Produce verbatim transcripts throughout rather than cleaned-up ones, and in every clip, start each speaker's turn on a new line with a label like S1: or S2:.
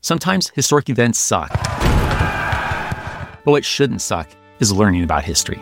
S1: Sometimes historic events suck. But what shouldn't suck is learning about history.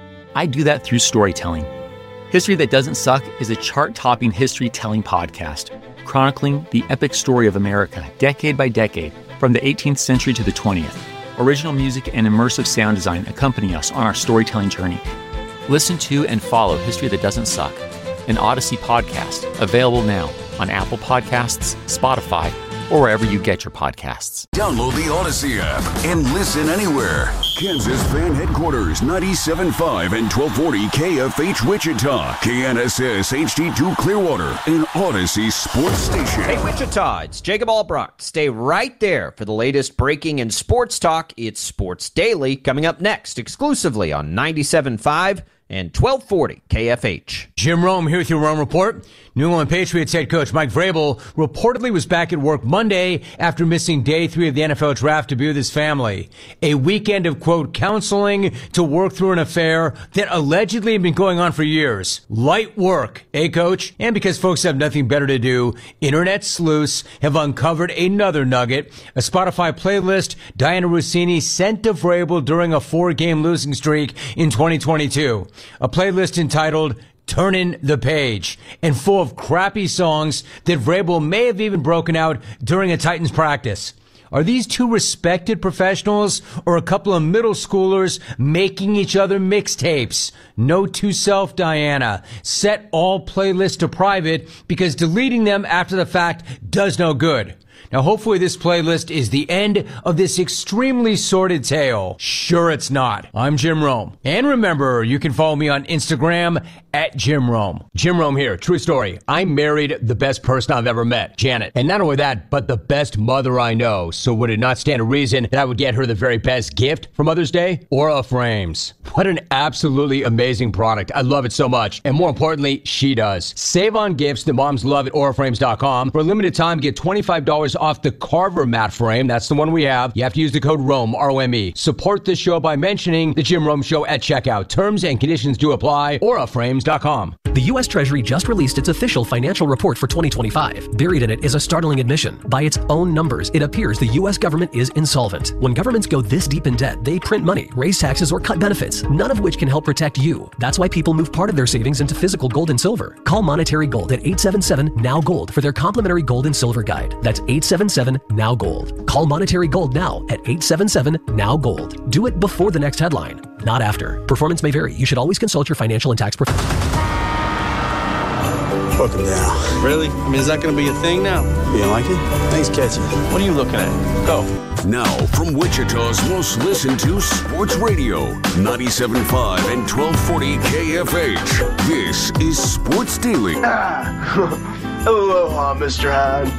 S1: I do that through storytelling. History That Doesn't Suck is a chart-topping history-telling podcast, chronicling the epic story of America, decade by decade, from the eighteenth century to the twentieth. Original music and immersive sound design accompany us on our storytelling journey. Listen to and follow History That Doesn't Suck, an Odyssey podcast, available now on Apple Podcasts, Spotify, or wherever you get your podcasts.
S2: Download the Odyssey app and listen anywhere. Kansas Fan Headquarters, ninety-seven point five and twelve forty K F H Wichita, K N S S H D two Clearwater, an Odyssey sports station.
S3: Hey Wichita, it's Jacob Albrock. Stay right there for the latest breaking in sports talk. It's Sports Daily, coming up next exclusively on ninety-seven point five and twelve forty K F H.
S4: Jim Rome here with your Rome Report. New England Patriots head coach Mike Vrabel reportedly was back at work Monday after missing day three of the N F L draft to be with his family. A weekend of, quote, counseling to work through an affair that allegedly had been going on for years. Light work, eh, coach? And because folks have nothing better to do, internet sleuths have uncovered another nugget, a Spotify playlist Diana Rossini sent to Vrabel during a four-game losing streak in twenty twenty-two. A playlist entitled Turnin' the Page, and full of crappy songs that Vrabel may have even broken out during a Titans practice. Are these two respected professionals or a couple of middle schoolers making each other mixtapes? Note to self, Diana. Set all playlists to private because deleting them after the fact does no good. Now, hopefully this playlist is the end of this extremely sordid tale. Sure it's not. I'm Jim Rome. And remember, you can follow me on Instagram at Jim Rome. Jim Rome here. True story. I married the best person I've ever met, Janet. And not only that, but the best mother I know. So would it not stand to reason that I would get her the very best gift for Mother's Day? Aura Frames. What an absolutely amazing product. I love it so much. And more importantly, she does. Save on gifts that moms love at aura frames dot com. For a limited time, get twenty-five dollars off the Carver mat frame. That's the one we have. You have to use the code ROME, R O M E. Support this show by mentioning the Jim Rome Show at checkout. Terms and conditions do apply. aura frames dot com.
S5: The U S Treasury just released its official financial report for twenty twenty-five. Buried in it is a startling admission. By its own numbers, it appears the U S government is insolvent. When governments go this deep in debt, they print money, raise taxes, or cut benefits, none of which can help protect you. That's why people move part of their savings into physical gold and silver. Call Monetary Gold at eight seven seven, N O W Gold for their complimentary gold and silver guide. That's eight seven seven, N O W Gold. Call Monetary Gold now at eight seven seven, N O W Gold. Do it before the next headline, not after. Performance may vary. You should always consult your financial and tax professional.
S6: Welcome down.
S7: Really? I mean, is that going to be a thing now?
S6: You don't like it? Thanks, catching.
S7: What are you looking at? Go.
S2: Now, from Wichita's most listened to sports radio, ninety-seven point five and twelve forty K F H, this is Sports Daily.
S8: Ah, aloha, Mister Hyde.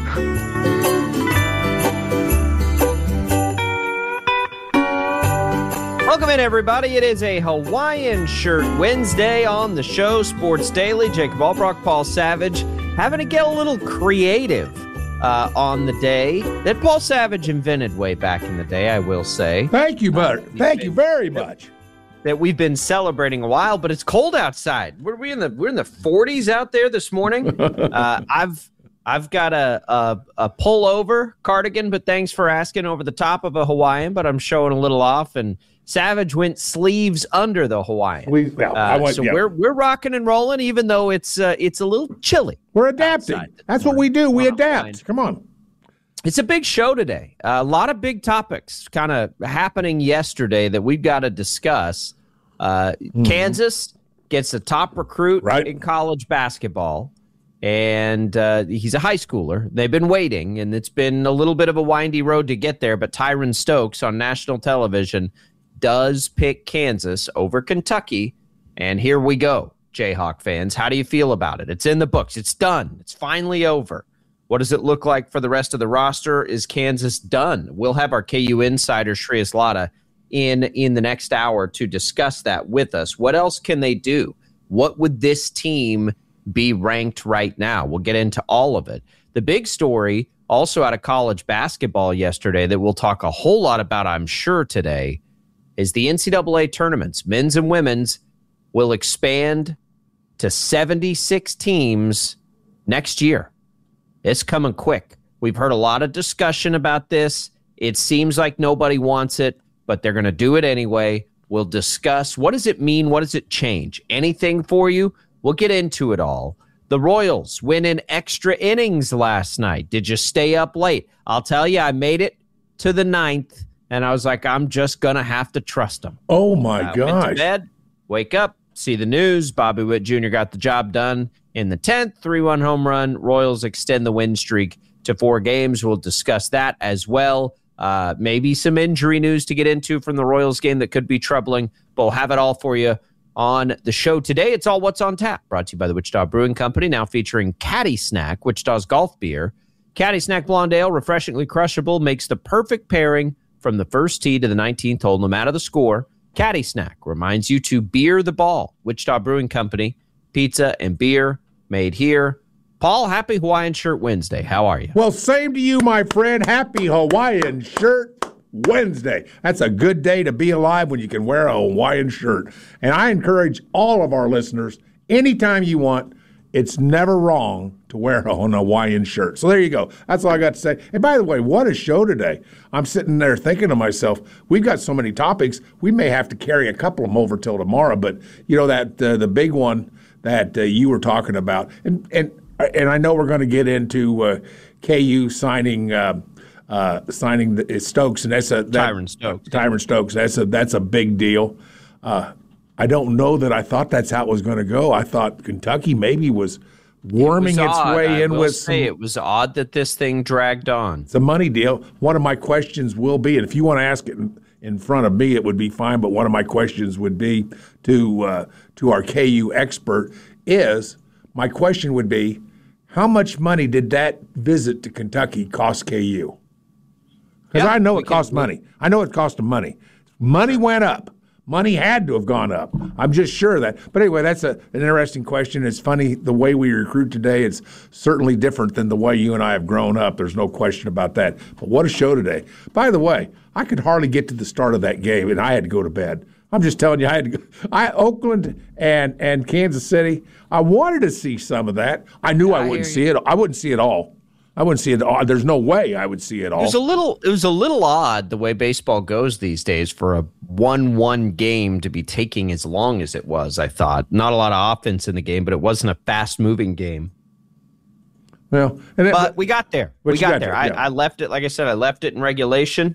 S3: Welcome in, everybody. It is a Hawaiian Shirt Wednesday on the show, Sports Daily. Jacob Albrock, Paul Savage, having to get a little creative uh, on the day that Paul Savage invented way back in the day, I will say.
S9: Thank you, Bert. Uh, Thank you very much.
S3: That we've been celebrating a while, but it's cold outside. We're we in the we're in the forties out there this morning. uh, I've I've got a, a a pullover cardigan, but thanks for asking, over the top of a Hawaiian, but I'm showing a little off, and Savage went sleeves under the Hawaiian.
S9: We, well,
S3: uh,
S9: I went,
S3: so
S9: yeah.
S3: we're we're rocking and rolling, even though it's uh, it's a little chilly.
S9: We're adapting. That's what we do. We adapt.
S3: Mind.
S9: Come on.
S3: It's a big show today. Uh, a lot of big topics kind of happening yesterday that we've got to discuss. Uh, mm-hmm. Kansas gets a top recruit
S9: right.
S3: in college basketball, and uh, he's a high schooler. They've been waiting, and it's been a little bit of a windy road to get there, but Tyron Stokes on national television does pick Kansas over Kentucky, and here we go, Jayhawk fans. How do you feel about it? It's in the books. It's done. It's finally over. What does it look like for the rest of the roster? Is Kansas done? We'll have our K U insider, Shreyas Laddha, in, in the next hour to discuss that with us. What else can they do? What would this team be ranked right now? We'll get into all of it. The big story also out of college basketball yesterday that we'll talk a whole lot about, I'm sure, today, is the N C double A tournaments, men's and women's, will expand to seventy-six teams next year. It's coming quick. We've heard a lot of discussion about this. It seems like nobody wants it, but they're going to do it anyway. We'll discuss. What does it mean? What does it change? Anything for you? We'll get into it all. The Royals win in extra innings last night. Did you stay up late? I'll tell you, I made it to the ninth, and I was like, I'm just going to have to trust them.
S9: Oh, my
S3: uh,
S9: gosh.
S3: Went to bed, wake up, see the news. Bobby Witt Junior got the job done in the tenth, three one home run. Royals extend the win streak to four games. We'll discuss that as well. Uh, maybe some injury news to get into from the Royals game that could be troubling, but we'll have it all for you on the show today. It's all What's on Tap, brought to you by the Wichita Brewing Company, now featuring Caddy Snack, Wichita's golf beer. Caddy Snack Blonde Ale, refreshingly crushable, makes the perfect pairing from the first tee to the nineteenth hole, no matter the score. Caddy Snack reminds you to beer the ball. Wichita Brewing Company, pizza and beer made here. Paul, happy Hawaiian Shirt Wednesday. How are you?
S9: Well, same to you, my friend. Happy Hawaiian Shirt Wednesday. That's a good day to be alive when you can wear a Hawaiian shirt. And I encourage all of our listeners, anytime you want, it's never wrong to wear a Hawaiian shirt. So there you go. That's all I got to say. And by the way, what a show today. I'm sitting there thinking to myself, we've got so many topics, we may have to carry a couple of them over till tomorrow. But, you know, that uh, the big one that uh, you were talking about, and, and And I know we're going to get into uh, K U signing uh, uh, signing the, Stokes, and that's a that,
S3: Tyron Stokes.
S9: Tyron Stokes. That's a that's a big deal. Uh, I don't know that I thought that's how it was going to go. I thought Kentucky maybe was worming
S3: it was
S9: its
S3: odd.
S9: way
S3: I
S9: in
S3: will
S9: with
S3: say
S9: some.
S3: It was odd that this thing dragged on.
S9: It's a money deal. One of my questions will be, and if you want to ask it in, in front of me, it would be fine. But one of my questions would be to uh, to our K U expert is my question would be, how much money did that visit to Kentucky cost K U? Because
S3: Yeah,
S9: I know
S3: we
S9: it cost
S3: can-
S9: money. I know it cost them money. Money went up. Money had to have gone up. I'm just sure of that. But anyway, that's a, an interesting question. It's funny, the way we recruit today, it's certainly different than the way you and I have grown up. There's no question about that. But what a show today. By the way, I could hardly get to the start of that game, and I had to go to bed. I'm just telling you, I had to go. I Oakland and, and Kansas City, I wanted to see some of that. I knew I,
S3: I
S9: wouldn't
S3: hear
S9: see it. I wouldn't see it all. I wouldn't see it all. There's no way I would see it all.
S3: It was a little. It was a little odd the way baseball goes these days for a one-one game to be taking as long as it was. I thought not a lot of offense in the game, but it wasn't a fast-moving game.
S9: Well, and it,
S3: But we got there.
S9: But
S3: We
S9: you
S3: got,
S9: got
S3: there.
S9: there,
S3: I,
S9: yeah.
S3: I left it. Like I said, I left it in regulation.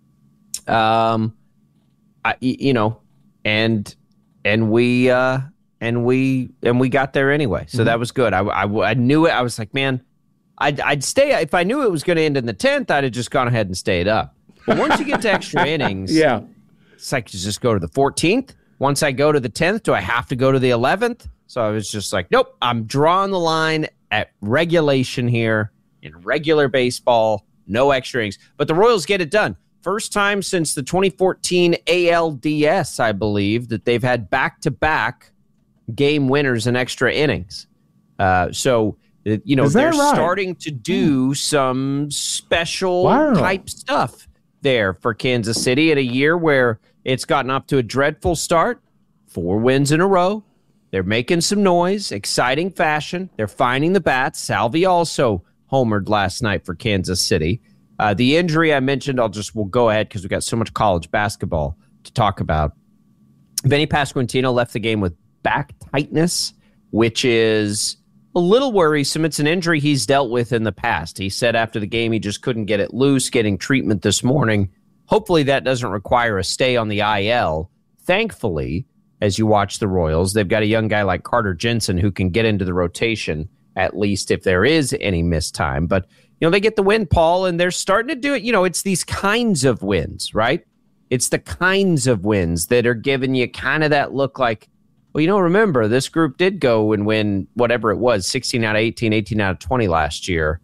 S3: Um, I you know, and and we uh and we and we got there anyway. So
S9: Mm-hmm.
S3: that was good. I, I I knew it. I was like, man. I'd, I'd stay. If I knew it was going to end in the tenth, I'd have just gone ahead and stayed up. But once you get to extra innings,
S9: yeah.
S3: it's like, just go to the fourteenth. Once I go to the tenth, do I have to go to the eleventh? So I was just like, nope, I'm drawing the line at regulation here in regular baseball, no extra innings. But the Royals get it done. First time since the twenty fourteen A L D S, I believe, that they've had back-to-back game winners in extra innings. Uh, so... You know,
S9: Is that
S3: they're
S9: right?
S3: starting to do some special
S9: Wow.
S3: type stuff there for Kansas City in a year where it's gotten off to a dreadful start. Four wins in a row. They're making some noise, exciting fashion. They're finding the bats. Salvi also homered last night for Kansas City. Uh, the injury I mentioned, I'll just, we'll go ahead because we've got so much college basketball to talk about. Vinny Pasquantino left the game with back tightness, which is a little worrisome. It's an injury he's dealt with in the past. He said after the game he just couldn't get it loose, getting treatment this morning. Hopefully that doesn't require a stay on the I L. Thankfully, as you watch the Royals, they've got a young guy like Carter Jensen who can get into the rotation, at least if there is any missed time. But, you know, they get the win, Paul, and they're starting to do it. You know, it's these kinds of wins, right? It's the kinds of wins that are giving you kind of that look like, well, you know, remember, this group did go and win whatever it was, sixteen out of eighteen, eighteen out of twenty last year.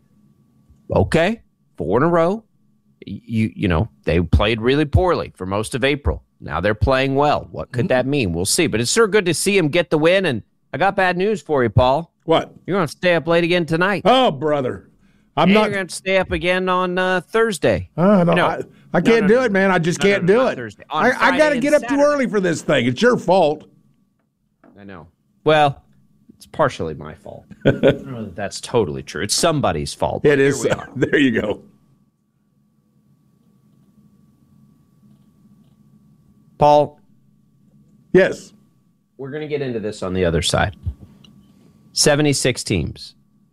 S3: Okay, four in a row. You you know, they played really poorly for most of April. Now they're playing well. What could that mean? We'll see. But it's sure good to see him get the win. And I got bad news for you, Paul.
S9: What?
S3: You're going to stay up late again tonight.
S9: Oh, brother. I'm
S3: and
S9: not.
S3: You're going to stay up again on uh, Thursday.
S9: Uh, no,
S3: No.
S9: I, I can't
S3: no,
S9: do
S3: no.
S9: it, man. I just
S3: No, no,
S9: can't
S3: no,
S9: do
S3: not
S9: it.
S3: Thursday. On
S9: I, I got
S3: Friday
S9: to
S3: and
S9: get up too
S3: Saturday.
S9: early for this thing. It's your fault.
S3: I know. Well, It's partially my fault. I don't know that that's totally true. It's somebody's fault.
S9: It is. There you go.
S3: Paul.
S9: Yes.
S3: We're going to get into this on the other side. seventy-six teams.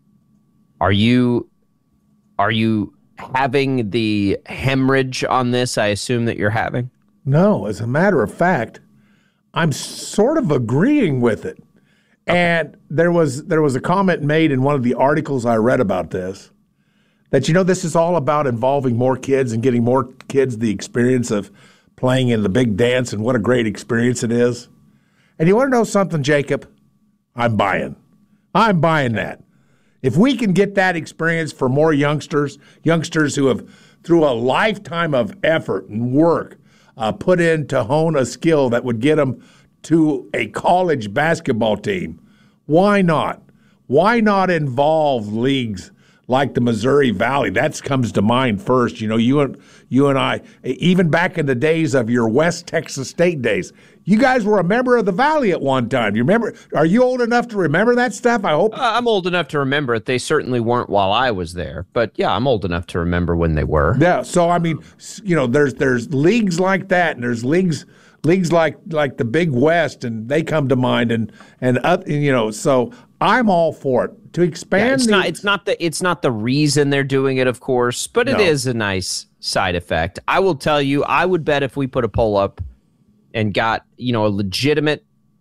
S3: Are you are you having the hemorrhage on this? I assume that you're having.
S9: No, as a matter of fact, I'm sort of agreeing with it. And there was there was a comment made in one of the articles I read about this that, you know, this is all about involving more kids and getting more kids the experience of playing in the big dance, and what a great experience it is. And you want to know something, Jacob? I'm buying. I'm buying that. If we can get that experience for more youngsters, youngsters who have, through a lifetime of effort and work, uh, put in to hone a skill that would get them to a college basketball team, why not? Why not involve leagues like the Missouri Valley? That comes to mind first. You know, you and you and I, even back in the days of your West Texas State days, you guys were a member of the Valley at one time. You remember? Are you old enough to remember that stuff? I hope.
S3: Uh, I'm old enough to remember it. They certainly weren't while I was there, but yeah, I'm old enough to remember when they were.
S9: Yeah. So I mean, you know, there's there's leagues like that, and there's leagues. Leagues like like the Big West, and they come to mind, and and uh, you know, so I'm all for it to expand.
S3: Yeah, it's
S9: the,
S3: not it's not the it's not the reason they're doing it, of course, but it
S9: No.
S3: is a nice side effect. I will tell you, I would bet if we put a poll up and got, you know, a legitimate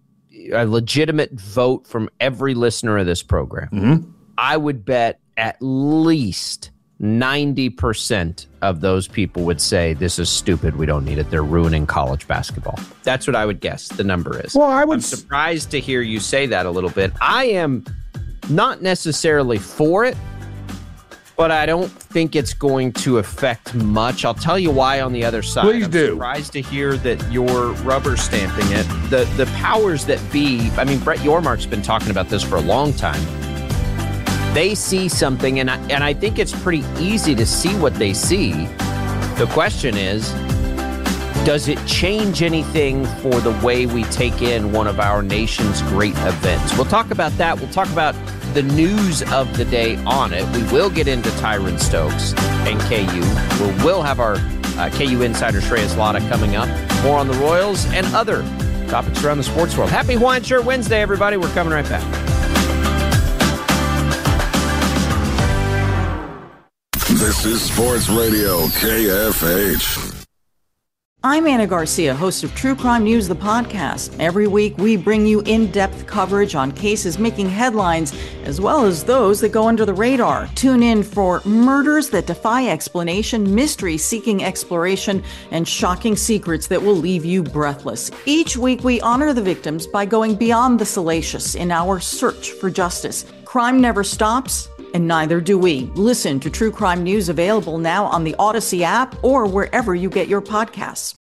S3: a legitimate vote from every listener of this program,
S9: mm-hmm.
S3: I would bet at least ninety percent of those people would say this is stupid. We don't need it. They're ruining college basketball. That's what I would guess the number is.
S9: Well, I would
S3: I'm surprised to hear you say that a little bit. I am not necessarily for it, but I don't think it's going to affect much. I'll tell you why on the other side.
S9: Please
S3: I'm
S9: do.
S3: surprised to hear that you're rubber stamping it. The the powers that be, I mean, Brett Yormark's been talking about this for a long time. They see something, and I, and I think it's pretty easy to see what they see. The question is, does it change anything for the way we take in one of our nation's great events? We'll talk about that. We'll talk about the news of the day on it. We will get into Tyron Stokes and K U. We will have our uh, K U insider Shreyas Laddha coming up. More on the Royals and other topics around the sports world. Happy Hawaiian Shirt Wednesday, everybody. We're coming right back.
S2: This is Sports Radio K F H.
S10: I'm Anna Garcia, host of True Crime News, the podcast. Every week, we bring you in-depth coverage on cases making headlines, as well as those that go under the radar. Tune in for murders that defy explanation, mysteries seeking exploration, and shocking secrets that will leave you breathless. Each week, we honor the victims by going beyond the salacious in our search for justice. Crime never stops, and neither do we. Listen to True Crime News, available now on the Odyssey app or wherever you get your podcasts.